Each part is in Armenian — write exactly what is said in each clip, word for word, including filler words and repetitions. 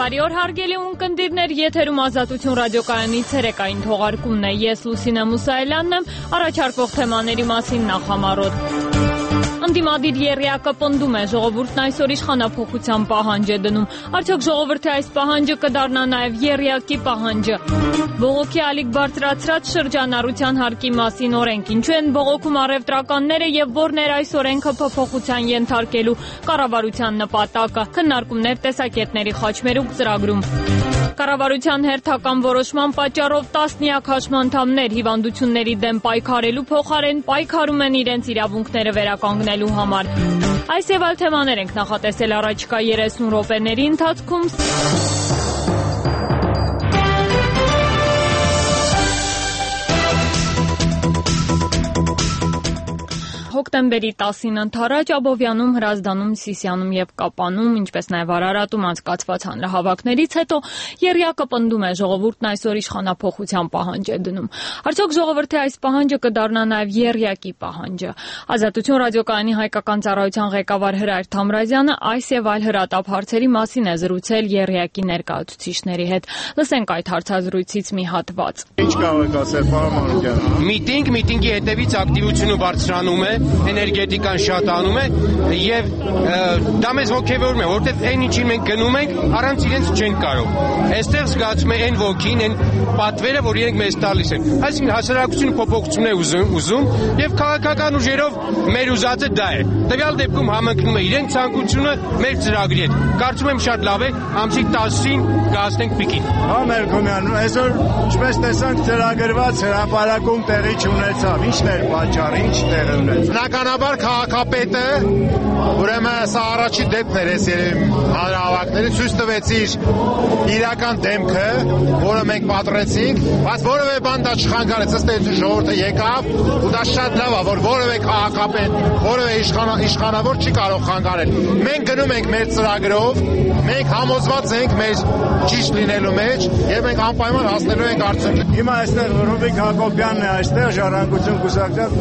Բարի օր հարգելի ունկնդիրներ, եթերում Ազատություն ռադիոկայանի ցերեկային թողարկումն է։ Ես Լուսինե Մուսայելյանն եմ, առաջարկվող թեմաների մասին նախամարոտ։ Ընդդիմադիր եռյակը պնդում է, ժողովուրդն այսօր իշխանափոխության պահանջ է դնում։ Արդյոք ժողովրդի այս պահանջը կդառնա նաև եռյակի պահանջը։ Բողոքի ալիք բարձրացրած շրջանառության հարկի մասին օրենք։ Ինչու են բողոքում առևտրականները եւ որն էր այս օրենքը փոփոխության ենթարկելու կառավարության նպատակը։ Քննարկումներ տեսակետների խաչմերուկ ծրագրում։ Կառավարության հերթական որոշման պատճառով տասնյակ հաշմանդամներ հիվանդությունների դեմ պայքարելու փոխարեն պայքարում են իրենց իրավունքները վերականգնելու համար։ Այս եւ այլ թեմաներ ենք նախատեսել առաջիկա երեսուն րոպեների ընթացքում։ Հոկտեմբերի տասին ընթരാճ Աբովյանում, Հրազդանում, Սիսիանում եւ Կապանում, ինչպես նաեւ Արարատում անցկացված հանրահավաքներից հետո եռյակը պնդում է, ժողովուրդն այսօր իշխանափոխության պահանջ է դնում։ Արդյոք ժողովրդի այս պահանջը կդառնա նաեւ եռյակի պահանջը։ Ազատություն ռադիոկայանի հայկական ծառայության ղեկավար Հրայր Թամրազյանը այս եւ այլ հրատապ հարցերի մասին է զրուցել եռյակի ներկայացուցիչների հետ։ Լսենք այդ հարցազրույցից մի հատված։ Ինչ կարող եք ասել, պարոն Մանուկյան։ Միտինգ, միտինգի հետևից ակտիվությունը բարձրանում է, էներգետիկան շատանում է եւ դա մեզ ոգևորում է, որովհետեւ այն ինչին մենք գնում ենք, առանց իրենց չենք կարող։ Այստեղ զգացում է այն ոգին, այն պատվերը, որ իրենք մեզ տալիս են։ Այսինքն հասարակությունը փոփոխություն է ուզում, ուզում եւ քաղաքական ուժերով մեր ուզածը դա է։ Տվյալ դեպքում համընկնում է իրենք ցանկությունը մեր ծրագրի հետ։ Կարծում եմ շատ լավ է, ամսի տասին կհասնենք պիկին։ Հա Մերկոմյան, այսօր ինչպես տեսանք ծրագրված հրապարակում տեղի չունեցավ։ Ինչն էր պատճառը, ինչ տեղի ունեցավ։ Բնականաբար քաղաքապետը, ուրեմն սա առաջի դեպքն էր այս հանրահավաքների, ցույց տվեց իր իրական դեմքը, որը մենք պատռեցինք, բայց որևէ բան դա չխանգարեց, ըստ էության ժողովուրդը եկավ, ու դա շատ լավ է, որ որևէ քաղաքապետ, որևէ իշխանավոր չի կարող խանգարել։ Մենք գնում ենք մեր ծրագրով, մենք համոզված ենք մեր ճիշտ լինելու մեջ եւ մենք անպայման հասնելու ենք արդյունքի։ Հիմա այստեղ Ռուբիկ Հակոբյանն է, այստեղ Ժառանգություն կուսակցության,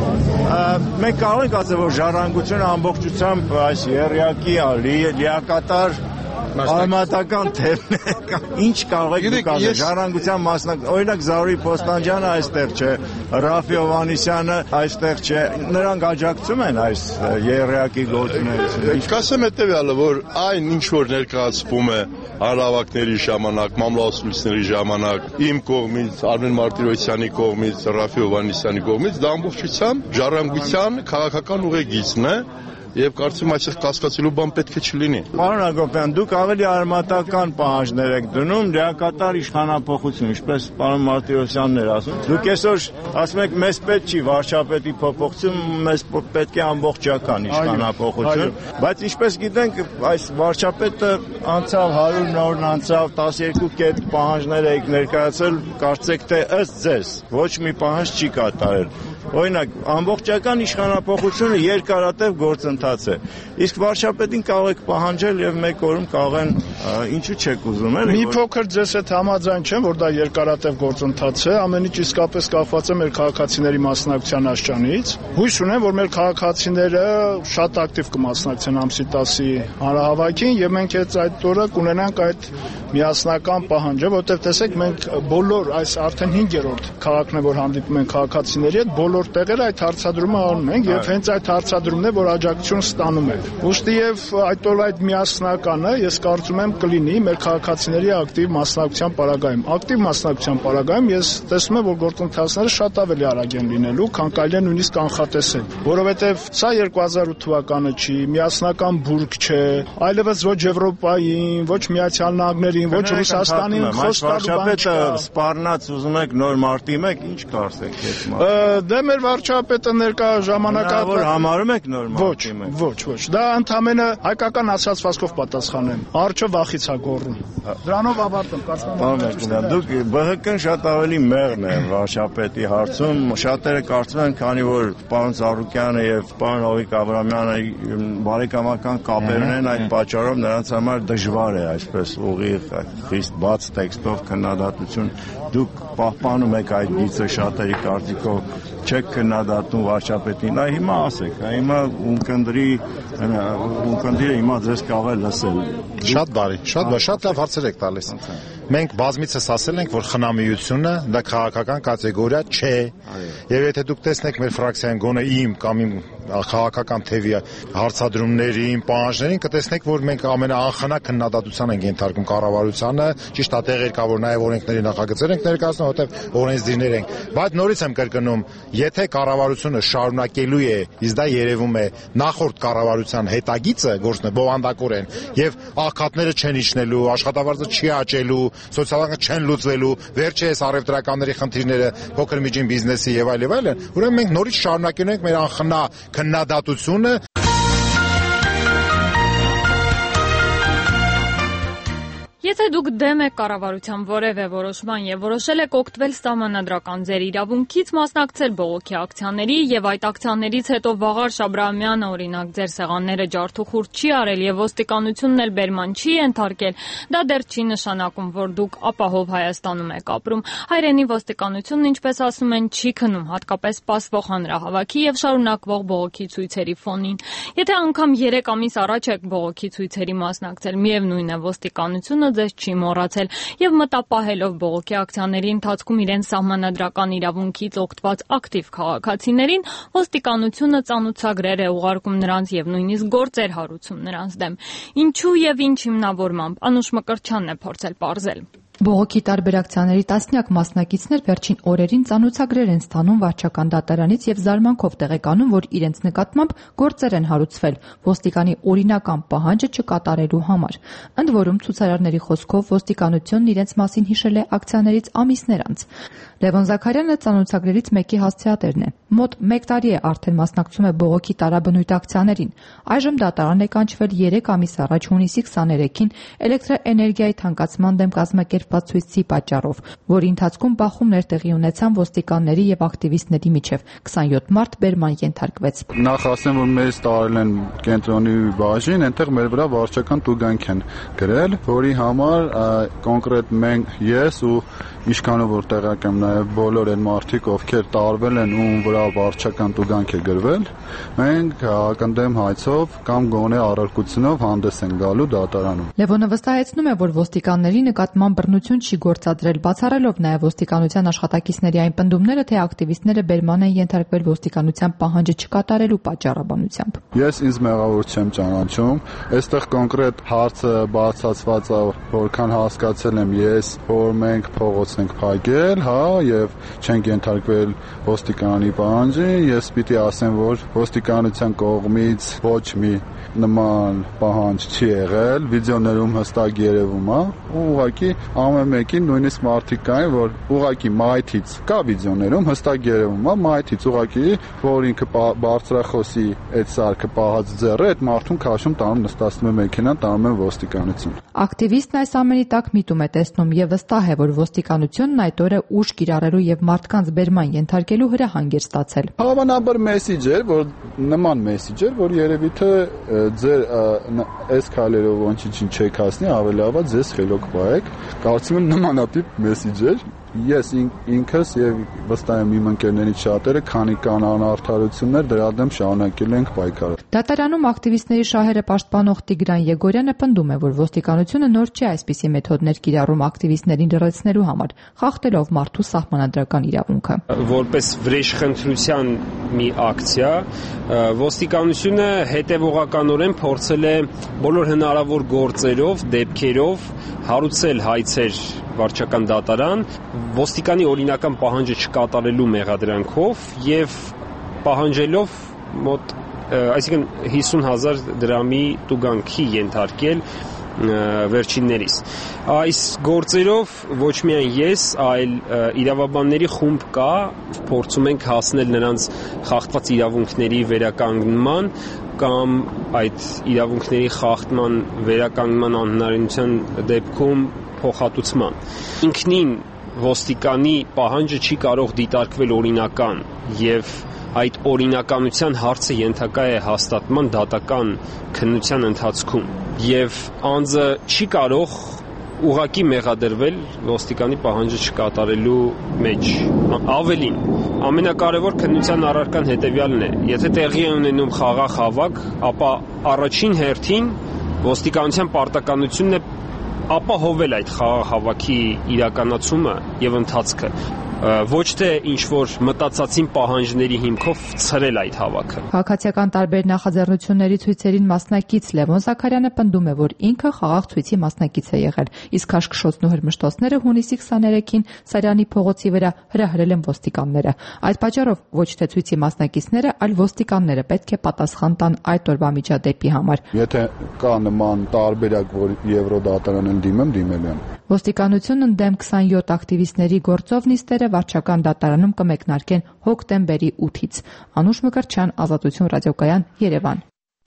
մենք կարող ենք ասել, որ Ժառանգությունը ամբողջությամբ այս եռյակի լիակատար արմատական թեմն է։ Ինչ կարող եք դուք ասել Ժառանգության մասնակ, օրինակ Զարուհի Պոստանջյանը այստեղ չէ, Ռաֆի Հովհաննիսյանը այստեղ չէ, նրանք աջակցում են այս եռյակի գործունեությունը։ Կասեմ հետևյալը, որ այն ինչ որ ներկայացվում է հանրահավաքների ժամանակ, մամլոյցությունների ժամանակ, իմ կողմից, Արմեն Մարտիրոսյանի կողմից, Ռաֆի Հովհաննիսյանի կողմից, դա ամբողջությամբ Ժառանգության քաղաքական ուղեգիծն է եւ կարծում այսպես կասկածելու բան պետք է չլինի։ Պարոն Հակոբյան, դուք ավելի արմատական պահանջներ եք դնում, լիակատար իշխանափոխություն, ինչպես պարոն Մարտիրոսյանն էր ասում։ Դուք այսօր ասում եք, մեզ պետք չի վարչապետի փոփոխություն, մեզ պետք է ամբողջական իշխանափոխություն, բայց ինչպես գիտենք, այս վարչապետը անցավ հարյուր օրն անցավ, տասներկու կետ պահանջներ եք ներկայացել, կարծեք թե ըստ ձեզ ոչ մի պահանջ չի կատարել։ Օրինակ, ամբողջական իշխանափոխությունը երկարատև գործընթաց է։ Իսկ վարչապետին կարող եք պահանջել եւ մեկ օրում կարող են ինչու չեք ուզում, էլի։ Մի փոքր ձեզ հետ համաձայն չեմ, որ դա երկարատև գործընթաց է, ամեն ինչ իսկապես կապված է մեր քաղաքացիների մասնակցության աշճանից։ Հույս ունեմ, որ մեր քաղաքացիները շատ ակտիվ կմասնակցեն ամսի տասի հանրահավաքին եւ մենք այդ այդ օրը կունենանք այդ միասնական պահանջը, որտեղ տեսեք մենք բոլոր այս արդեն հինգերորդ քաղաքն է, որ հանդիպում են քաղաքացիների հետ, բոլոր տեղերը այդ հարցադրումը անում ենք եւ հենց այդ հարցադրումն է, որ աջակցություն ստանում ենք։ Ուստի եւ այդ օր այդ միասնականը ես կարծում եմ կլինի մեր քաղաքացիների ակտիվ մասնակցության պարագայում։ Ակտիվ մասնակցության պարագայում ես տեսնում եմ, որ գործընթացները շատ ավելի արագ են լինելու, քան կարելի է նույնիսկ կանխատեսել, որովհետեւ սա երկու հազար ութ թվականը չի, միասնական բուրգ չէ, այլևս ոչ Եվրոպային, ոչ Միացյալ Նահանգներին, ոչ Ռուսաստանին խոստալու բան չկա։ Սպառնաց ուզում եք նոր մարտի մեկ, ինչ կարծեք այս մարտի։ Դե մեր վարչապետը ներկա ժամանակավոր համարում եք նոր մարտի մեկ։ Ոչ, ոչ, դա ընդամենը հայկական ասացվածքով պատասխանեմ։ Արջը վախից է գոռում։ Դրանով ավարտեմ, կարծում եմ։ Դուք ԲՀԿ-ն շատ ավելի մեղմ է վարչապետի հարցում, շատերը կարծում են, քանի որ պարոն Ծառուկյանը եւ պարոն Հովիկ Աբրամյանը բարեկամական կապերն են, այդ պատճառով նրանց համար դժվար է այսպես ուղիղ խիստ բաց տեքստով քննադատություն։ Դուք պահպանում եք այդ գիծը շատերի կարծիքով չեք քննադատում վարչապետին, այ հիմա ասեք, այ հիմա ունկնդրի ունկնդիրը հիմա ձեզ կարող է լսել։ Շատ բարի, շատ բարի, շատ լավ հարցեր եք տալիս։ Մենք բազմիցս ասել ենք, որ խնամիությունը դա քաղաքական կատեգորիա չէ։ Եվ եթե դուք տեսնեք մեր ֆրակցիայում գոնե իմ կամ իմ քաղաքական թևի հարցադրումներին, պահանջներին, կտեսնեք, որ մենք ամենաանխնա քննադատության ենք ենթարկում կառավարությանը, ճիշտ է տեղեր կա, որ նաև օրենքների նախագծեր ենք ներկայացնում, որտեղ օրենսդիրներ ենք, բայց նորից եմ կրկնում, եթե կառավարությունը շարունակելու է, իսկ դա երևում է նախորդ կառավարության հետագիծը գործն է բովանդակորեն, եւ աղքատները չեն իջնելու, աշխատավարձը չի աճելու, սոցիալական չեն լուծվելու, վերջը էս առևտրականների խնդիրները, փոքր միջին բիզնեսի եւ այլ եւ այլն, ուրեմն մենք նորից շարունակելու ենք մեր անխնա քննադատությունը։ Եթե դուք դեմ եք կառավարության որևէ որոշման եւ որոշել եք օգտվել սահմանադրական ձեր իրավունքից մասնակցել բողոքի ակցիաների եւ այդ ակցիաներից հետո Վաղար Շաբրամյանը օրինակ ձեր սեղանները ջարդուխուր չի արել եւ ոստիկանությունն էլ բերման չի ենթարկել, դա դեռ չի նշանակում, որ դուք ապահով Հայաստանում եք ապրում։ Հայրենի ոստիկանությունն, ինչպես ասում են, չի քնում հատկապես սպասվող հանրահավաքի եւ շարունակվող բողոքի ցույցերի ֆոնին։ Եթե անգամ երեք ամիս առաջ եք բողոքի ցույցերի մասնակցել, միևնույն է ոստիկանությունը ձեզ չի մոռացել եւ մտապահելով բողոքի ակցիաների ընթացքում իրեն սահմանադրական իրավունքից օգտված ակտիվ քաղաքացիներին, ոստիկանությունը ծանուցագրեր է ուղարկում նրանց եւ նույնիսկ գործեր հարուցում նրանց դեմ։ Ինչու եւ ինչ հիմնավորմամբ Անուշ Մկրտչյանն է փորձել պարզել։ Բողոքի տարբեր ակցիաների տասնյակ մասնակիցներ վերջին օրերին ծանուցագրեր են ստանում վարչական դատարանից եւ զարմանքով տեղեկանում, որ իրենց նկատմամբ գործեր են հարուցվել ոստիկանի օրինական պահանջը չկատարելու համար։ Ընդ որում ցուցարարների խոսքով ոստիկանությունն իրենց մասին հիշել է ակցիաներից ամիսներ անց։ Լևոն Զաքարյանը ծանուցագրերից մեկի հասցեատերն է։ Մոտ մեկ տարի է արդեն մասնակցում է բողոքի տարաբնույթ ակցիաներին։ Այժմ դատարան է կանչվել երեք ամիս առաջ հունիսի քսաներեքին էլեկտրաէներգիայի թանկացման դեմ կազմակերպված ցույցի պատճառով, որի ընթացքում բախումներ տեղի ունեցան ոստիկանների եւ ակտիվիստների միջև։ քսանյոթ մարդ բերման ենթարկվեց։ Նախ ասեմ, որ մեզ տարել են կենտրոնի բաժին, այնտեղ մեր վրա վարչական տուգանք են գրել, որի համար կոնկրետ մենք ես ու Իշքանով որ տեղակ եմ նաև բոլոր այն մարդիկ, ովքեր տարվել են ու վրա վարչական տուգանք է գրվել, մենք քաղաքական հայցով կամ գոնե առարկությունով հանդես են գալու դատարանում։ Լևոնը վստահեցնում է, որ ոստիկանների նկատմամբ բռնություն չի գործադրել, բացառելով նաև ոստիկանության աշխատակիցների այն պնդումները, թե ակտիվիստները բերման են ենթարկվել ոստիկանության պահանջը չկատարելու պատճառաբանությամբ։ Ես ինձ մեղավոր չեմ ճանաչում, այստեղ կոնկրետ հարցը բացացված է, որքան հասկացել եմ ես, որ մենք փողոց ենք փակել, հա, եւ չենք ենթարկվել ոստիկանանի պահանջին, ես պիտի ասեմ, որ ոստիկանության կողմից ոչ մի նման պահանջ չի եղել, վիդեոներում հստակ երևում է, ու ուղղակի ամեն մեկին նույնիսկ մարդիկ կային, որ ուղղակի մայթից կա վիդեոներում հստակ երևում է, մայթից ուղղակի, որ ինքը բարձրախոսի այդ սարքը պահած ձեռը այդ մարդուն քաշում տանում նստացնում է մեքենան, տանում են ոստիկանություն։ Ակտիվիստն այս ամենի տակ միտում է տեսնում եւ վստահ է, որ ոստիկանությունն այդ օրը ուժ կիրառելու եւ մարդկանց բերման ենթարկելու հրահանգ էր ստացել։ Հավանաբար մեսիջ էր, որ նման մեսիջ էր, որ երևի թե ձեր այս քայլերով ոչինչ չեք հասնի, ավելի լավ է ձեզ խելոք պահեք։ Կարծում եմ նմանատիպ մեսիջ էր։ Ես ինքս եւ վստահ եմ իմ ընկերներից շատերը, քանի կան անարդարություններ, դրա դեմ շարունակելու ենք պայքարը։ Դատարանում ակտիվիստների շահերը պաշտպանող Տիգրան Եգորյանը պնդում է, որ ոստիկանությունը նոր չի այսպիսի մեթոդներ կիրառում ակտիվիստներին լրացնելու համար, խախտելով մարդու սահմանադրական իրավունքը։ Որպես վրեժխնդրության մի ակցիա, ոստիկանությունը հետևողականորեն փորձել է բոլոր հնարավոր գործերով, դեպքերով հարուցել հայցեր վարչական դատարան, ոստիկանի օրինական պահանջը չկատարելու մեղադրանքով եւ պահանջելով մոտ այսինքն հիսուն հազար դրամի տուգանքի ենթարկել վերջիններիս։ Այս գործերով ոչ միայն ես, այլ իրավաբանների խումբ կա, փորձում ենք հասնել նրանց խախտված իրավունքների վերականգնման կամ այդ իրավունքների խախտման վերականգնման անհնարինության դեպքում փոխհատուցման։ Ինքնին ոստիկանի պահանջը չի կարող դիտարկվել օրինական եւ այդ օրինականության հարցը ենթակա է հաստատման դատական քննության ընթացքում եւ անձը չի կարող ուղակի մեղադրվել ոստիկանի պահանջը չկատարելու մեջ։ Ավելին, ամենակարևոր քննության առարկան հետևյալն է. եթե տեղի է ունենում խաղաղ հավաք, ապա առաջին հերթին ոստիկանության պարտականությունն է ապահովել այդ խաղաղ հավաքի իրականացումը եւ ընթացքը, ոչ թե ինչ-որ մտածածին պահանջների հիմքով ցրել այդ հավաքը։ Քաղաքացիական տարբեր նախաձեռնությունների ցույցերին մասնակից Լևոն Զաքարյանը պնդում է, որ ինքը խաղաղ ցույցի մասնակից է եղել, իսկ հաշկշոցն ու հրմշտոցները հունիսի քսաներեքին Սարյանի փողոցի վրա հրահրել են ոստիկանները։ Այդ պատճառով ոչ թե ցույցի մասնակիցները, այլ ոստիկանները պետք է պատասխան տան այդ օրվա միջադեպի համար։ Եթե կա նման տարբերակ, որ Եվրոդատարանին դիմեմ, դիմելու եմ։ Ոստիկանությունն դեմ քսանյոթ ակտիվիստների գործով նիստերը վարչական դատարանում կմեկնարկեն հոկտեմբերի ութից։ Անուշ Մկրտչյան, Ազատություն ռադիոկայան, Երևան։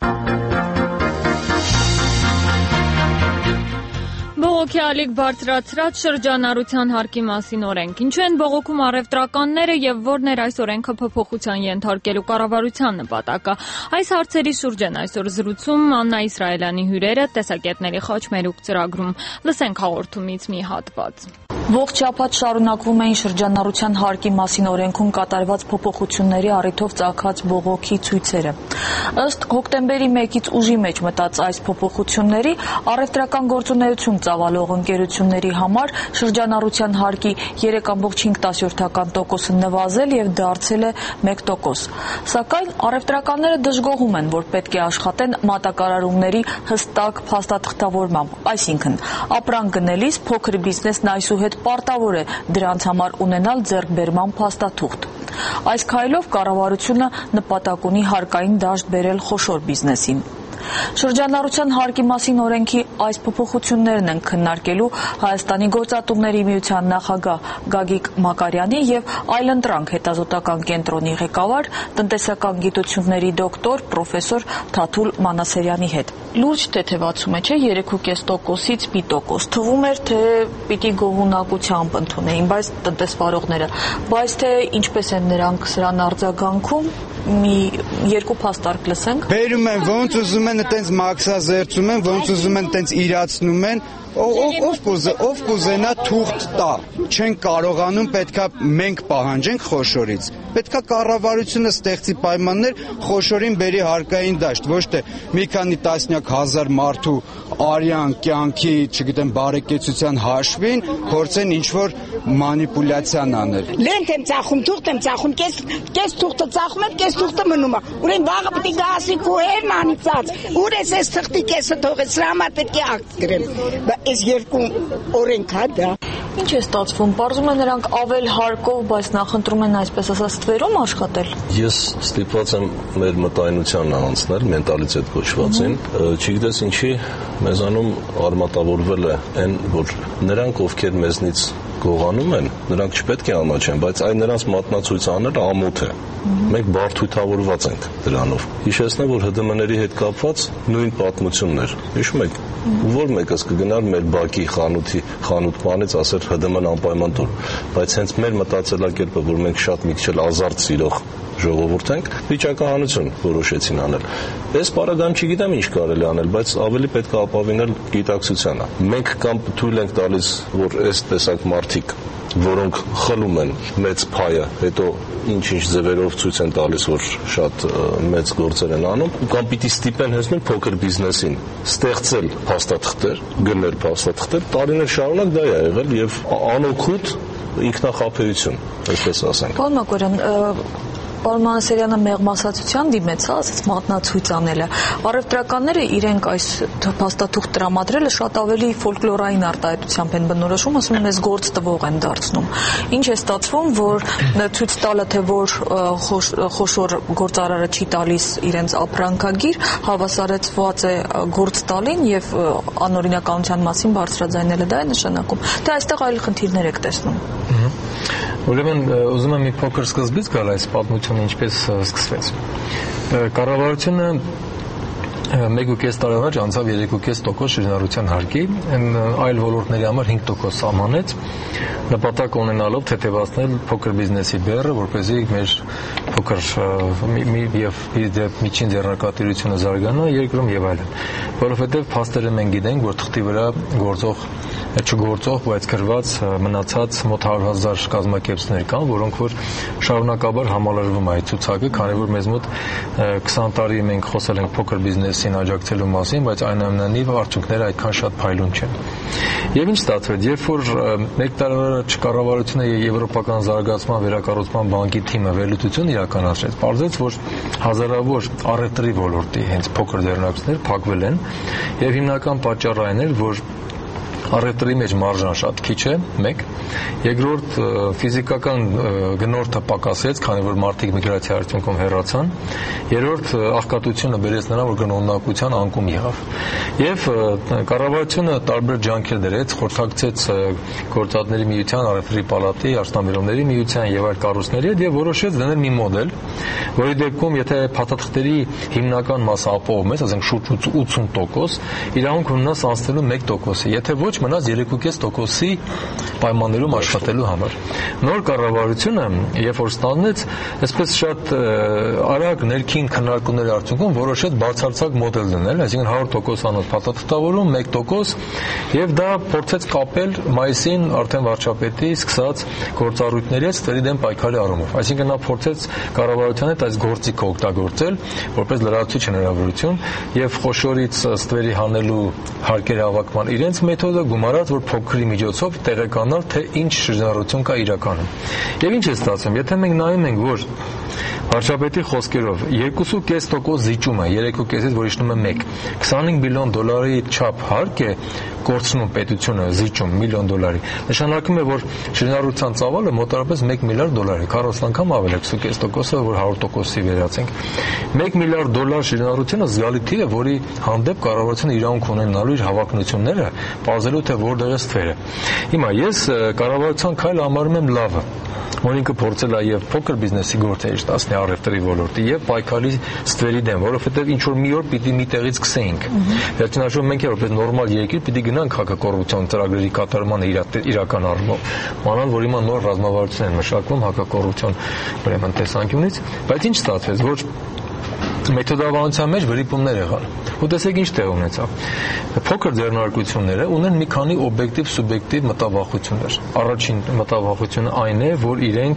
Բողոքի ալիք բարձրացրած շրջանառության հարկի մասին օրենք։ Ինչու են բողոքում առևտրականները եւ որն էր այս օրենքը փոփոխության ենթարկելու կառավարության նպատակը։ Այս հարցերի շուրջ են այսօր զրուցում Աննա Իսրայելյանի հյուրերը տեսակետների խաչմերուկ ծրագրում։ Լսենք հաղորդումից մի հատված։ Ողջ շաբաթ շարունակվում էին շրջանառության հարկի մասին օրենքում կատարված փոփոխությունների առիթով ծագած բողոքի ցույցերը։ Ըստ հոկտեմբերի մեկից ուժի մեջ մտած այս փոփոխությունների առևտրական գործունեություն ծավալող ընկերությունների համար շրջանառության հարկի երեք կόμք հինգ տոկոսը նվազել եւ դարձել է մեկ տոկոս։ Սակայն առևտրականները դժգոհում են, որ պետք է աշխատեն մատակարարումների հստակ փաստաթղթավորմամբ, այսինքն ապրանք գնելիս փոքր բիզնեսն այսուհետ պարտավոր է դրանց համար ունենալ ձեռքբերման փաստաթուղթ։ Այս քայլով կառավարությունը նպատակ ունի հարկային դաշտ բերել խոշոր բիզնեսին։ Շրջանառության հարկի մասին օրենքի այս փոփոխություններն են քննարկելու Հայաստանի գործատուների միության նախագահ Գագիկ Մակարյանի եւ Այլընտրանք հետազոտական կենտրոնի ղեկավար տնտեսական գիտությունների դոկտոր պրոֆեսոր Թաթուլ Մանասերյանի հետ։ Լուրջ թեթևացում է, չէ, երեք կόμք տոկոսից մի տոկոս։ Թվում էր, թե պիտի գոհունակությամբ ընդունեին, բայց տնտեսվարողները, բայց թե ինչպես են նրանք սրան արձագանքում, մի երկու փաստարկ լսենք։ Բերում են, ոնց ուզում են, այտենց մաքսազերծում են, ոնց ուզում են, այտենց իրացնում են, ով կուզե, ով կուզենա թուղթ տա։ Չեն կարողանում, պետքա մենք պահանջենք խոշորից։ Պետքա կառավարությունը ստեղծի պայմաններ խոշորին բերի հարկային դաշտ, ոչ թե մի քանի տասնյակ հազար մարդու արյան, կյանքի, չգիտեմ, բարեկեցության հաշվին փորձեն ինչ-որ մանիպուլյացիան անել։ Լենթ եմ ծախում, թուղթ եմ ծախում, կես կես թուղթը ծախում եմ, կես թուղթը մնում է։ Ուրեմն վաղը պետք է գասի քուհերն անիծած։ Ուր ես այս թղթի կեսը թողես, սրա համար պետք է ակտ գրեմ։ Այս երկու օրենք հա դա։ Ինչ է ստացվում, պարզում է նրանք ավել հարկով, բայց նախընտրում են այսպես ասած ստվերում աշխատել։ Ես ստիպված եմ մեր մտայնությանը անցնել, մենտալիտետ կոչվածին, չգիտես ինչի մեզանում արմատավորվել է այն, որ նրանք, ովքեր մեզնից գողանում են, նրանք չպետք է ամաչեն, բայց այն նրանց մատնացույց անելը ամոթ է։ Մենք բարդույթավորված ենք դրանով։ Հիշեցնեմ, որ Հ D M-ների հետ կապված նույն պատմությունն էր։ Հիշում եք, որ մեկս կգնար մեր բակի խանութի խանութմանից ասեր Հ D M-ն անպայման տուր, բայց հենց մեր մտածելակերպը, որ մենք շատ մի քիչ էլ ազարտ սիրող ժողովուրդ ենք, վիճակահանություն որոշեցին անել։ Այս բaragam չգիտեմ ինչ կարելի անել, բայց ավելի պետք է ապավինել գիտակցությանը։ Մենք կամ թույլ ենք տալիս, որ այս տեսակ մարդիկ, որոնք խլում են մեծ փայը, հետո ինչ-ինչ ձևերով ցույց են տալիս, որ շատ մեծ գործեր են անում, կամ պիտի ստիպեն հենց նույն փոքր բիզնեսին ստեղծել փաստաթղթեր, գնել փաստաթղթեր, տարիներ շարունակ դա է եղել եւ անօգուտ ինքնախապեյություն, այսպես ասենք։ Պարոն Մակարյան, Պարոն Մանասերյանը մեղմասացության դիմեց, հա, ասած մատնացույց անելը։ Առևտրականները իրենք այս փաստաթուղթ տրամադրելը շատ ավելի ֆոլկլորային արտահայտությամբ են բնորոշում, ասում են, մեզ գործ տվող են դարձնում։ Ինչ է ստացվում, որ ցույց տալը, թե որ խոշոր գործարարը չի տալիս իրենց ապրանքագիր, հավասարեցված է գործ տալին եւ անօրինականության մասին բարձրաձայնելը, դա է նշանակում։ Թե այստեղ այլ խնդիրներ եք տեսնում։ Ուրեմն ուզում եմ մի փոքր սկզբից գալ այս պատմությունը ինչպես սկսվեց։ Կառավարությունը մեկ ու կես տարի առաջ անցավ երեք ու կես տոկոս շրջանառության հարկի, այլ ոլորտների համար հինգ տոկոս սահմանեց, նպատակ ունենալով թեթևացնել փոքր բիզնեսի բեռը, որպեսզի մեր փոքր եւ միջին ձեռնարկատիրությունը զարգանա երկրում եւ այլն։ Որովհետեւ փաստերը մենք գիտենք, որ թղթի վրա գործող չգործող, բայց գրված մնացած մոտ հարյուր հազար կազմակերպություններ կան, որոնք որ շարունակաբար համալրվում է այդ ցուցակը, քանի որ մեզ մոտ քսան տարի մենք խոսել ենք փոքր բիզնեսին աջակցելու մասին, բայց այնուամենայնիվ արդյունքները այդքան շատ փայլուն չեն։ Եվ ինչ ստացվեց, երբ որ մեկ տարի առաջ կառավարությունը Եվրոպական զարգացման վերակառուցման բանկի թիմը վերլուծություն իրականացրեց, պարզեց, որ հազարավոր առևտրի ոլորտի հենց փոքր ձեռնարկություններ փակվել են, եւ հիմնական պատճառը այն էր, որ առևտրի մեջ մարժան շատ քիչ է, մեկ, երկրորդ ֆիզիկական գնորդը պակասեց, քանի որ մարդիկ միգրացիայի արդյունքում հեռացան, երրորդ աղքատությունը բերեց նրան, որ գնողնակության անկում եղավ։ Եվ կառավարությունը տարբեր ջանքեր դրեց, խորհրդակցեց գործատների միության, առևտրի պալատի, արտոնավերումների միության եւ այլ կառույցների հետ եւ որոշեց դնել մի մոդել, որի դեպքում եթե փաթաթղթերի հիմնական մասը ապահովում է, ասենք շուրջ ութսուն տոկոս, իրավունք ունենաս անցնելու մեկ տոկոսի, եթե ոչ մնաց երեք կόμμα պենս տոկոսի պայմաններում աշխատելու համար։ Նոր կառավարությունը, երբ որ ստանձնեց, այսպես շատ արագ ներքին քննարկումների արդյունքում որոշեց բարձրացակ մոդել դնել, այսինքն հարյուր տոկոսանոց փաթաթղթավորում, մեկ տոկոս, եւ դա փորձեց կապել մայիսին արդեն վարչապետի սկսած գործառույթների հետ ստերի դեմ պայքարի առումով։ Այսինքն նա փորձեց կառավարության հետ այս գործիքը օգտագործել որպես լրացուցիչ հնարավորություն եւ խոշորից ստվերի հանելու հարկերի հավաքման իրենց մեթոդը գումարած, որ փոքրի միջոցով տեղեկանալ, թե ինչ շրջանառություն կա իրականում։ Եվ ինչ է ստացվում, եթե մենք նայում ենք, որ վարչապետի խոսքերով երկու կόμμα պենս տոկոս զիջում է, երեք կόμма պենս, որ իջնում է մեկ, քսանհինգ միլիոն դոլարի չափ հարկ է կորցնում պետությունը զիջում միլիոն դոլարի, նշանակում է, որ շրջանառության ծավալը մոտավորապես մեկ միլիարդ դոլար է, քառորդ անգամ ավել է քսան կես տոկոսը, որ հարյուր տոկոսի վերացենք։ մեկ միլիարդ դոլար շրջանառությունը զգալի թիվ է, որի հանդեպ կառավարությունը իրավունք ունենալու իր հավակնությունները, պարզելու թե որտեղ է ստվերը։ Հիմա ես կառավարության քայլը համարում եմ լավը, որ ինքը փորձել է եւ փոքր բիզնեսի գործեր ստացնել առևտրի ոլորտի եւ պայքարի ստվերի դեմ, որովհետեւ ինչ որ մի օր պիտի մի տեղից գցեինք։ Վերջնաշուտ մենք որպես նորմալ երկիր պիտի գնանք հակակոռուպցիոն ծրագրերի կատարմանը իրական առումով, մանավանդ որ հիմա նոր ռազմավարություն են մշակվում հակակոռուպցիոն ուրեմն տեսանկյունից, բայց ինչ ստացվեց, որ մեթոդավարության մեջ վրիպումներ եղան։ Ու տեսեք ինչ տեղ ունեցավ։ Փոքր ձեռնարկությունները ունեն մի քանի օբյեկտիվ սուբյեկտիվ մտավախություններ։ Առաջին մտավախությունը այն է, որ իրենք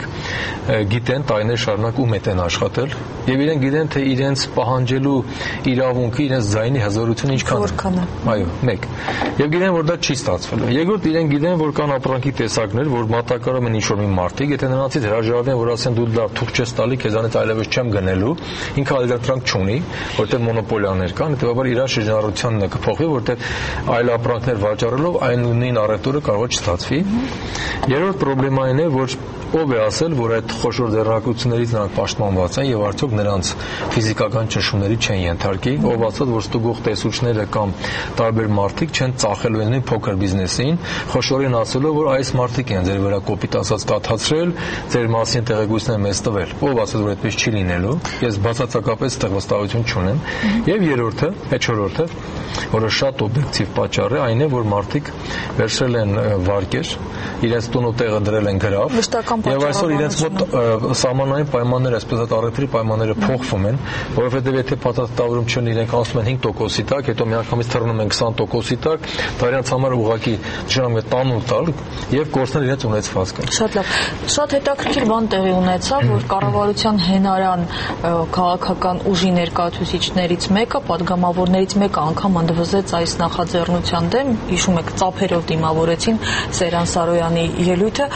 գիտեն տարիներ շարունակ ում են աշխատել եւ իրենք գիտեն թե իրենց պահանջելու իրավունքը, իրենց ձայնի հզորությունը ինչքան է։ Այո, մեկ։ Եվ գիտեն, որ դա չի ստացվել։ Երկրորդ իրենք գիտեն, որ կան ապրանքի տեսակներ, որ մատակարարում են ինչ-որ մի մարդիկ, եթե նրանցից հրաժարվեն, որ ասեն դու լավ թուղթ չես տալի, քեզանից այլևս չեմ գնելու, ինքը ալտրանք չունի, որտեղ մոնոպոլիաներ կան, հետեւաբար իր շրջանառությանն կփոխվի, որտեղ այլ ապրանքներ վաճառելով այն նույն առևտուրը կարող է չստացվի։ Երրորդ խնդրեմային է, որ ով է ասել, որ այդ խոշոր ձեռնարկություններից նրանք պաշտպանված են եւ արդյոք նրանց ֆիզիկական ճնշումների չեն ենթարկի, ով ասաց, որ ստուգող տեսուչները կամ տարբեր մարդիկ չեն ծախելու են փոքր բիզնեսին, խոշորին ասելով, որ այս մարդիկ են ձեր վրա կոպիտ ասած կաթացրել, ձեր մասին տեղեկություններ մեզ տվել։ Ով ասաց, որ այդպես չի լինելու։ Ես բացարձակապես այդտեղ վստահություն չունեմ։ Եվ երրորդը, չորրորդը, որը շատ օբյեկտիվ պատճառ է, այն է, որ մարդիկ վերցրել են վարկեր, իրենց տունը տեղը դրել են գրավ, եւ այսօր իրենց մոտ սահմանային պայմանները, այսպես ասած առևտրի պայմանները փոխվում են, որովհետեւ եթե փաթաթավորում չեն, իրենք ասում են հինգ տոկոսի տակ, հետո միանգամից թռնում են քսան տոկոսի տակ, դա իրենց համար ուղղակի դժվար է տանուլ տալ եւ կորցնել իրենց ունեցվածքը։ Շատ լավ։ Շատ հետաքրքիր բան տեղի ունեցավ, որ կառավարության հենարան քաղաքական ուժի ներկայացուցիչներից մեկը, падգամավորներից մեկը անգամ ընդվզեց այս նախաձեռնության դեմ, հիշում եք, ծափերով դիմավորեցին Սերան Սարոյանի ելույթը,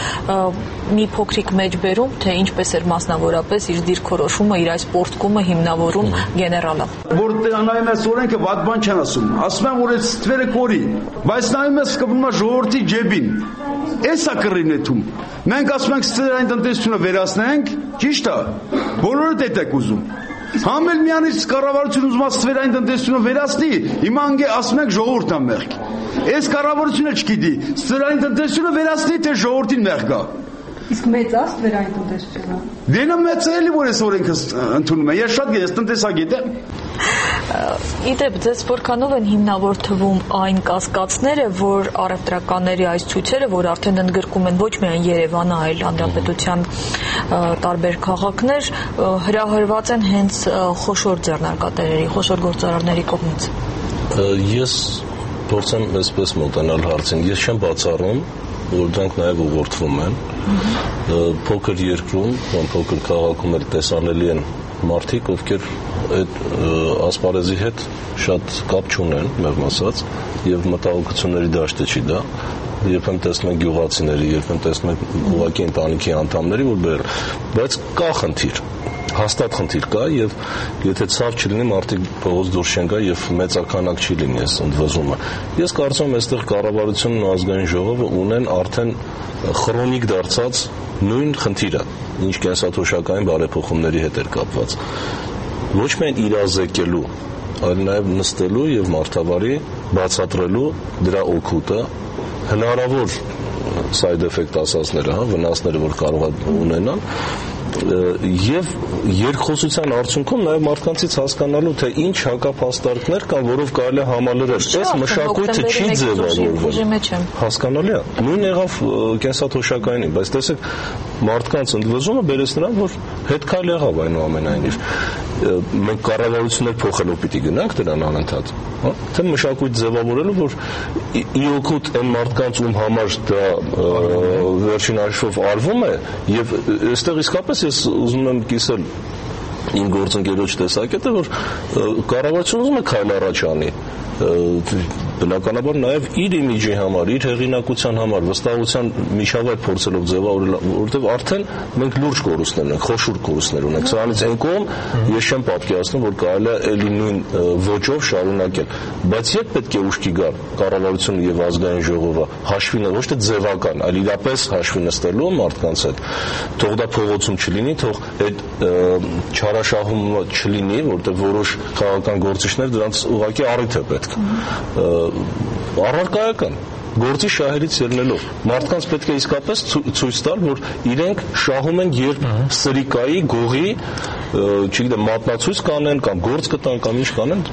մի փոքրիկ մեջբերում, թե ինչպես էր մասնավորապես իր դիրքորոշումը, իր այս պորտկումը հիմնավորում գեներալը։ Որ նայում ես օրենքը, վատ բան չեն ասում, ասում են, որ այդ ստվերը կորի, բայց նայում ես կպնում է ժողովրդի ջեբին, էս է կռին էթում։ Մենք ասում ենք ստվերային տնտեսությունը վերացնենք, ճիշտ է, բոլորը դա եք ուզում։ Համել միանից կառավարությունը ուզում է ստվերային տնտեսությունը վերացնի, հիմա անգե ասում ենք ժողովուրդն է մեղք։ Այս կառավարությունը չգիտի, ստվերային տնտեսությունը վերացնի, թե ժողովրդին մեղք գա։ Իսկ մեծ է ստվերային տնտեսությունը։ Դենա մեծ է էլի, որ այս օրենքը ընդունում է։ Ես շատ ես տնտեսագետ եմ։ Իդեպ, ձեզ որքանով են հիմնավոր թվում այն կասկածները, որ առևտրականների այս ցույցերը, որ արդեն ընդգրկում են ոչ միայն Երևանը, այլ հանրապետության տարբեր քաղաքներ, հրահրված են հենց խոշոր ձեռնարկատերերի, խոշոր գործարարների կողմից։ Ես փորձեմ այսպես մոտենալ հարցին։ Ես չեմ բացառում, որ դրանք նաև ուղղորդվում են։ Փոքր երկրում, փոքր քաղաքում էլ տեսանելի են մարդիկ, ովքեր այդ ասպարեզի հետ շատ կապ չունեն, մեղմ ասած, եւ մտահոգությունների դաշտը չի դա։ Երբեմն տեսնում ենք գյուղացիների, երբեմն տեսնում ենք ուղղակի ընտանիքի անդամների, որ բերել, բայց կա խնդիր, հաստատ խնդիր կա եւ եթե ցավ չլինի, մարդիկ փողոց դուրս չեն գա եւ մեծականակ չի լինի այս ընդվզումը։ Ես կարծում եմ, այստեղ կառավարությունն ու ազգային ժողովը ունեն արդեն քրոնիկ դարձած նույն խնդիրը, ինչ կենսաթոշակային բարեփոխումների հետ էր կապված։ Ոչ միայն իրազեկելու, այլ նաեւ նստելու եւ մարդավարի բացատրելու դրա օգուտը, հնարավոր side effect ասածները, հա, վնասները, որ կարող է ունենալ, եւ երկխոսության արդյունքում նաեւ մարդկանցից հասկանալու թե ինչ հակափաստարկներ կան, որով կարելի է համալրել։ Այս մշակույթը չի ձևավորվել։ Հասկանալի է։ Նույն եղավ կենսաթոշակայինին, բայց տեսեք, մարդկանց ընդվզումը բերեց նրան, որ հետքայլ եղավ այնուամենայնիվ։ Մենք կառավարություններ փոխելով պիտի գնանք դրան անընդհատ, հա, թե մշակույթ ձևավորելու, որ ի օգուտ այն մարդկանց, ում համար դա վերջին հաշվով արվում է, եւ այստեղ իսկապես ես ուզում եմ կիսել իմ գործընկերոջ տեսակետը, որ կառավարությունը ուզում է քայլ առաջ անի, բնականաբար նաև իր իմիջի համար, իր հեղինակության համար, վստահության միջավայր փորձելով ձևավորել, որովհետև արդեն մենք լուրջ կորուստներ ունենք, խոշոր կորուստներ ունենք։ Սրանից այն կողմ ես չեմ պատկերացնում, որ կարելի է էլի նույն ոճով շարունակել, բայց երբ պետք է ուշքի գալ կառավարությունը եւ ազգային ժողովը հաշվի ոչ թե ձևական, այլ իրապես հաշվի նստելու մարդկանց հետ, թող դա փողոցում չլինի, թող այդ չարաշահումը չլինի, որտեղ որոշ քաղաքական գործիչներ դրանց ուղղակի առիթ է պետք առարկայական գործի շահերից ելնելով մարդկանց պետք է իսկապես ցույց տալ, որ իրենք շահում են երբ սրիկայի, գողի, չգիտեմ, մատնացույց կանեն կամ գործ կտան կամ ինչ կանեն։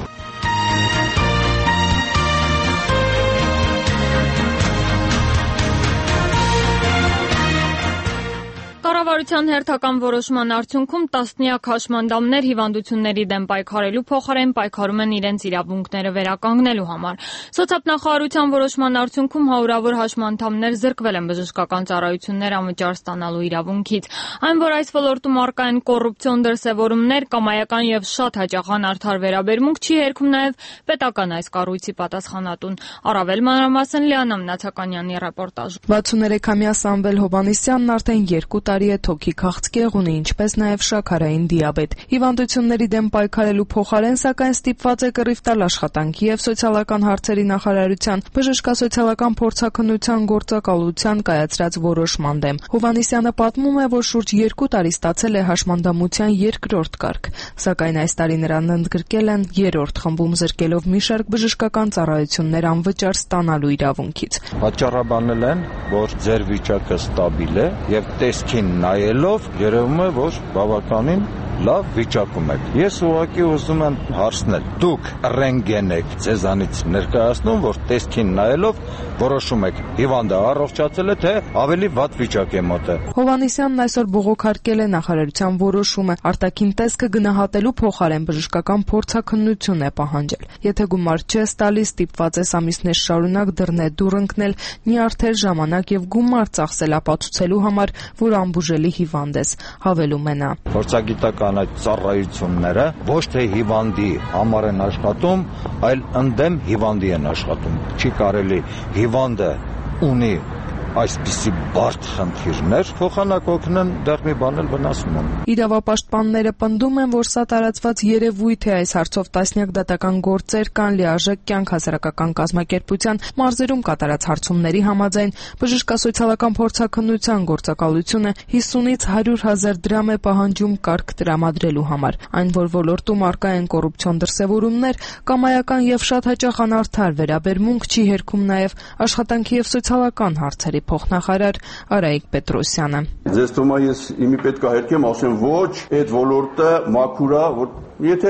Կառավարության հերթական որոշման արդյունքում տասնյակ հաշմանդամներ հիվանդությունների դեմ պայքարելու փոխարեն պայքարում են իրենց իրավունքները վերականգնելու համար։ Սոցիալնախարարության որոշման արդյունքում հարյուրավոր հաշմանդամներ զրկվել են բժշկական ծառայություններ անվճար ստանալու իրավունքից։ Այն, որ այս ոլորտում առկա են կոռուպցիոն դրսևորումներ, կամայական եւ շատ հաճախան արդար վերաբերմունք, չի հերքում նաեւ պետական այս կառույցի պատասխանատուն։ Առավել մանրամասն Լիանա Մնացականյանի ռեպորտաժ։ վաթսուներեքամյա Սամվել Հովհաննիսյանն արդեն երկու տարի է թոքի քաղցկեղ ունի, ինչպես նաև շաքարային դիաբետ։ Հիվանդությունների դեմ պայքարելու փոխարեն, սակայն ստիպված է կռիվ տալ աշխատանքի եւ սոցիալական հարցերի նախարարության բժշկասոցիալական փորձաքննության գործակալության կայացրած որոշման դեմ։ Հովհաննիսյանը պատմում է, որ շուրջ երկու տարի ստացել է հաշմանդամության երկրորդ կարգ, սակայն այս տարի նրան ընդգրկել են երրորդ խմբում, զրկելով մի շարք բժշկական ծառայություններ անվճար ստանալու իրավունքից։ Պատճառաբանել են, որ ձեր վիճակը ստաբիլ է եւ տեսքին նայելով երևում է, որ բավականին լավ վիճակում եք։ Ես ուղղակի ուզում եմ հարցնել. դուք ռենտգեն եք ձեզանից ներկայացնում, որ տեսքին նայելով որոշում եք հիվանդը առողջացել է, թե ավելի վատ վիճակ է մոտը։ Հովհաննիսյանն այսօր բողոքարկել է նախարարության որոշումը, արտաքին տեսքը գնահատելու փոխարեն բժշկական փորձաքննություն է պահանջել։ Եթե գումար չես տալիս, ստիպված ես ամիսներ շարունակ դռնե դուռ ընկնել, նյարդեր ժամանակ եւ գումար ծախսել ապացուցելու համար, որ անբուժելի հիվանդ ես, հավելում է նա։ Փորձագիտական այդ ծառայությունները ոչ թե հիվանդի համար են աշխատում, այլ ընդդեմ հիվանդի են աշխատում։ Չի կարելի հիվանդը ունի այսպիսի բարդ խնդիրներ, փոխանակ օգնեն դեռ մի բան էլ վնասում են։ Իրավապաշտպանները պնդում են, որ սա տարածված երևույթ է, այս հարցով տասնյակ դատական գործեր կան, լիարժեք կյանք հասարակական կազմակերպության մարզերում կատարած հարցումների համաձայն բժշկասոցիալական փորձաքննության գործակալությունը հիսունից հարյուր հազար դրամ է պահանջում կարգ տրամադրելու համար։ Այն, որ ոլորտում առկա են կոռուպցիոն դրսևորումներ, կամայական եւ շատ հաճախ անարդար վերաբերմունք, չի հերքում նաեւ աշխատանքի եւ սոցիալական հարցերի փոխնախարար Արայիկ Պետրոսյանը։ Ձեզ թվում է ես իմի պետք է հերքեմ, ասեմ ոչ, այդ ոլորտը մաքուր է, որ եթե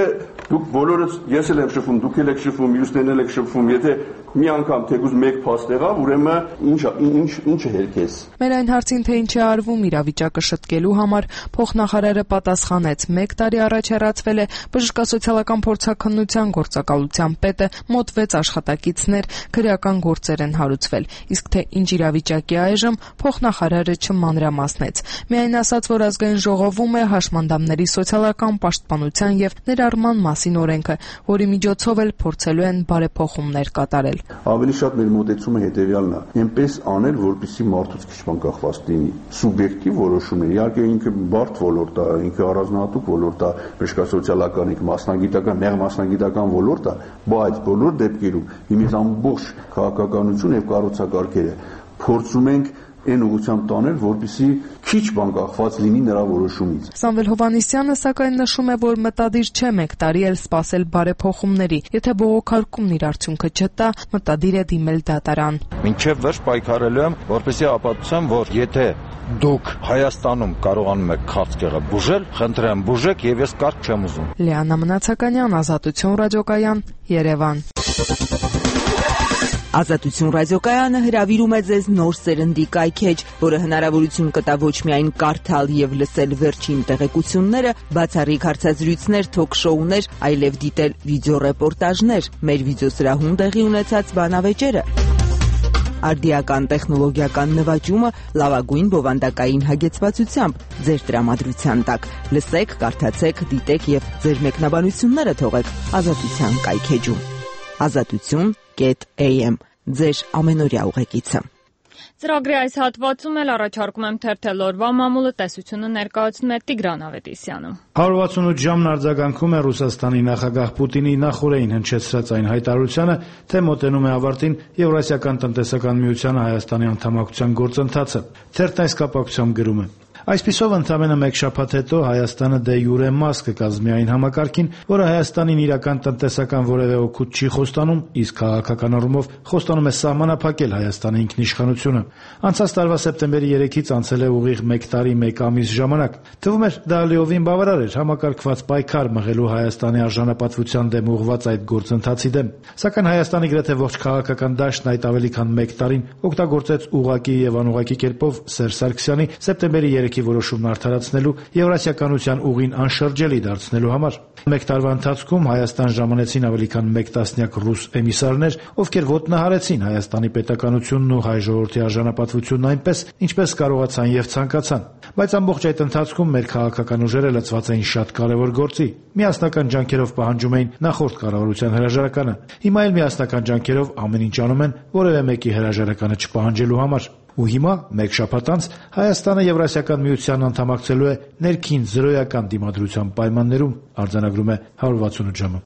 Դուք բոլորս ես էլ եմ շփվում, դուք էլ եք շփվում, մյուսներն էլ եք շփվում, եթե մի անգամ թեկուզ մեկ փաստ եղավ, ուրեմն ինչ ինչ ինչը հերքես։ Մեր այն հարցին, թե ինչ է արվում իրավիճակը շտկելու համար, փոխնախարարը պատասխանեց. մեկ տարի առաջ հեռացվել է բժշկասոցիալական փորձաքննության գործակալության պետը, մոտ վեց աշխատակիցներ, քրեական գործեր են հարուցվել, իսկ թե ինչ իրավիճակի այժմ, փոխնախարարը չմանրամասնեց։ Միայն ասաց, որ ազգային ժողովում է հաշմանդամների սոցիալական պաշտպանության եւ ներառման մասին օրենքը, որի միջոցով էլ փորձելու են բարեփոխումներ կատարել։ Ավելի շատ մեր մոտեցումը հետեւյալն է. այնպես անել, որպեսզի մարդուց քիչ բան կախված լինի։ Սուբյեկտիվ որոշումներ, իհարկե ինքը բարդ ոլորտ է, ինքը առանձնահատուկ ոլորտ է, բժշկասոցիալական, ինքը մասնագիտական, նեղ մասնագիտական ոլորտ է, բայց բոլոր դեպքերում իմից ամբողջ քաղաքականություն եւ կառուցակարգերը փորձում ենք այն ուղղությամբ տանել, որպեսզի քիչ բան կախված լինի նրա որոշումից։ Սամվել Հովհաննիսյանը սակայն նշում է, որ մտադիր չէ մեկ տարի էլ սպասել բարեփոխումների, եթե բողոքարկումն իր արդյունքը չտա, մտադիր է դիմել դատարան։ Մինչև վերջ պայքարելու եմ, որպեսզի ապացուցեմ, որ եթե դուք Հայաստանում կարողանում եք քաղցկեղը բուժել, խնդրեմ բուժեք եւ ես կարգ չեմ ուզում։ Լիանա Մնացականյան, Ազատություն ռադիոկայան, Երևան։ Ազատություն ռադիոկայանը հրավիրում է ձեզ նոր սերնդի կայքեջ, որը հնարավորություն կտա ոչ միայն կարդալ եւ լսել վերջին տեղեկությունները, բացառիկ հարցազրույցներ, թոք-շոուներ, այլև դիտել վիդեոռեպորտաժներ, մեր վիդեոսրահում տեղի ունեցած բանավեճերը, արդիական տեխնոլոգիական նվաճումը լավագույն բովանդակային հագեցվածությամբ ձեր տրամադրության տակ։ Լսեք, կարդացեք, դիտեք եւ ձեր մեկնաբանությունները թողեք Ազատության կայքեջում։ Ազատություն .am ձեր ամենօրյա ուղեկիցը։ Ծրագրի այս հատվածում էլ առաջարկում եմ թերթել օրվա մամուլը, տեսությունը ներկայացնում է Տիգրան Ավետիսյանը։ հարյուր վաթսունութ ժամն արձագանքում է Ռուսաստանի նախագահ Պուտինի նախօրեին հնչեցրած այն հայտարարությանը, թե մոտենում է ավարտին Եվրասիական տնտեսական միությանը Հայաստանի անդամակցության գործընթացը։ Թերթն այս կապակցությամբ գրում է. Այսպիսով ընդամենը մեկ շաբաթ հետո Հայաստանը դե յուրե մաս կկազմի այն համակարգին, որը Հայաստանին իրական տնտեսական որևէ օգուտ չի խոստանում, իսկ քաղաքական առումով խոստանում է սահմանափակել Հայաստանի ինքնիշխանությունը։ Անցած տարվա սեպտեմբերի երեքից անցել է ուղիղ մեկ տարի մեկ ամիս ժամանակ։ Թվում էր դա լիովին բավարար էր համակարգված պայքար մղելու Հայաստանի արժանապատվության դեմ ուղղված այդ գործընթացի դեմ։ Սակայն Հայաստանի գրեթե ողջ քաղաքական դաշտն այդ ավելի քան մեկ տարին օգտագործեց ուղղակի եւ անուղղակի կերպով Սերժ Սարգսյանի սեպտեմբերի երեքի որոշումն արդարացնելու Եվրասիականության ուղին անշրջելի դարձնելու համար։ Մեկ տարվա ընթացքում Հայաստան ժամանեցին ավելի քան մեկ տասնյակ ռուս էմիսարներ, ովքեր ոտնահարեցին Հայաստանի պետականությունն ու հայ ժողովրդի արժանապատվությունն այնպես, ինչպես կարողացան եւ ցանկացան։ Բայց ամբողջ այդ ընթացքում մեր քաղաքական ուժերը լծված էին շատ կարևոր գործի։ Միասնական ջանքերով պահանջում էին նախորդ կառավարության հրաժարականը։ Հիմա էլ միասնական ջանքերով ամեն ինչ անում են որևէ մեկի հրաժարականը չպահանջելու համար։ Ու հիմա, մեկ շաբաթ անց, Հայաստանը Եվրասիական միության անդամակցելու է ներքին զրոյական դիմադրության պայմաններում, արձանագրում է հարյուր վաթսունութ ժամը։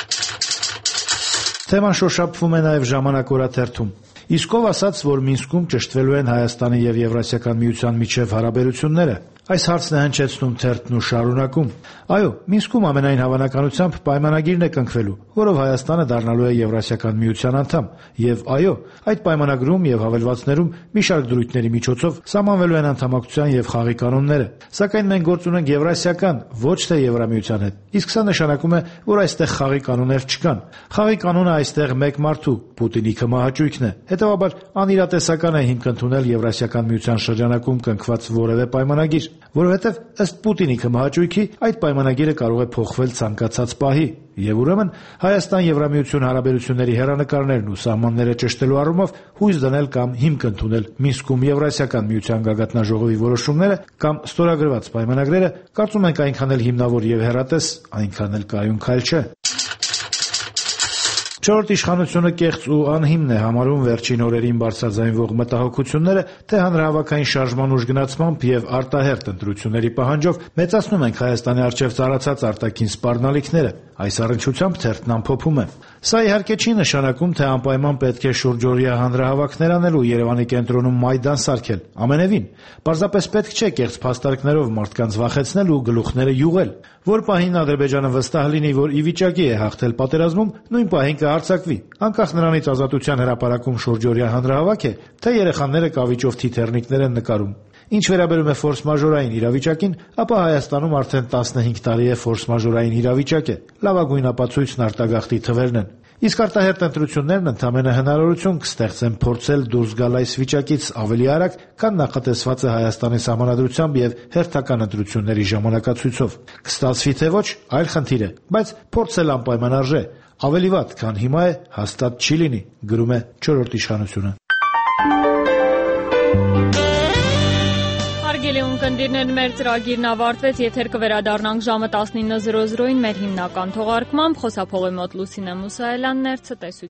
Թեման շոշափվում է նաև Ժամանակ օրաթերթում։ Իսկ ով ասաց, որ Մինսկում ճշտվելու են Հայաստանի եւ Եվրասիական միության միջև հարաբերությունները։ Այս հարցն է հնչեցնում թերթն ու շարունակում։ Այո, Մինսկում ամենայն հավանականությամբ պայմանագիրն է կնքվելու, որով Հայաստանը դառնալու է Եվրասիական միության անդամ, եւ այո, այդ պայմանագրում եւ հավելվածներում մի շարք դրույթների միջոցով սահմանվելու են անդամակցության եւ խաղի կանոնները։ Սակայն մենք գործ ունենք Եվրասիական, ոչ թե Եվրամիության հետ։ Իսկ սա նշանակում է, որ այստեղ խաղի կանոններ չկան։ Խաղի կանոնը այստեղ մեկ մարդու՝ Պուտինի քմահաճույքն է։ Հետևաբար անիրատեսական է հիմք ընդունել Եվրասիական միության շրջանակում կնքված որևէ պայմանագիր, որովհետև ըստ Պուտինի քմահաճույքի այդ պայմանագիրը կարող է փոխվել ցանկացած պահի, եւ ուրեմն Հայաստան-Եվրամիություն հարաբերությունների հերանեկարներն ու սահմանները ճշտելու առումով հույս դնել կամ հիմք ընդունել Մինսկում Եվրասիական միության գագաթնաժողովի որոշումները կամ ստորագրված պայմանագրերը, կարծում ենք այնքան էլ հիմնավոր եւ հեռատես, այնքան էլ կայուն քայլ չէ։ Չորրորդ իշխանությունը կեղծ ու անհիմն է համարում վերջին օրերին բարձրաձայնվող մտահոգությունները, թե հանրահավաքային շարժման ուժգնացմամբ եւ արտահերթ ընտրությունների պահանջով մեծացնում ենք Հայաստանի առջև ծառացած արտաքին սպառնալիքները։ Այս առնչությամբ թերթն ամփոփում է. Սա իհարկե չի նշանակում, թե անպայման պետք է շուրջօրյա հանրահավաքներ անել ու Երևանի կենտրոնում մայդան սարքել։ Ամենևին, պարզապես պետք չէ կեղծ փաստարկներով մարդկանց վախեցնել ու գլուխները յուղել։ Որ պահին Ադրբեջանը վստահ լինի, որ ի վիճակի է հաղթել պատերազմում, նույն պահին կհարձակվի, անկախ նրանից Ազատության հրապարակում շուրջօրյա հանրահավաք է, թե երեխաները կավիճով թիթեռնիկներ են նկարում։ Ինչ վերաբերում է ֆորս-մաժորային իրավիճակին, ապա Հայաստանում արդեն տասնհինգ տարի է ֆորս-մաժորային իրավիճակ է։ Լավագույն ապացույցն արտագաղթի թվերն են։ Իսկ արտահերթ ընտրություններն ընդամենը հնարավորություն կստեղծեն փորձել դուրս գալ այս վիճակից ավելի արագ, քան նախատեսված է Հայաստանի Սահմանադրությամբ եւ հերթական ընտրությունների ժամանակացույցով։ Կստացվի թե ոչ, այլ խնդիր է, բայց փորձել անպայման արժե։ Ավելի վատ, քան հիմա է, հաստատ չի լինի, գրում է չորրորդ իշխանությունը։ Հարգելի ունկնդիրներ, մեր ծրագիրն ավարտվեց, եթեր կվերադառնանք ժամը տասնինը զրո զրոյին մեր հիմնական թողարկմամբ, խոսափողի մոտ Լուսինե Մուսայելյանն էր, ցտեսություն։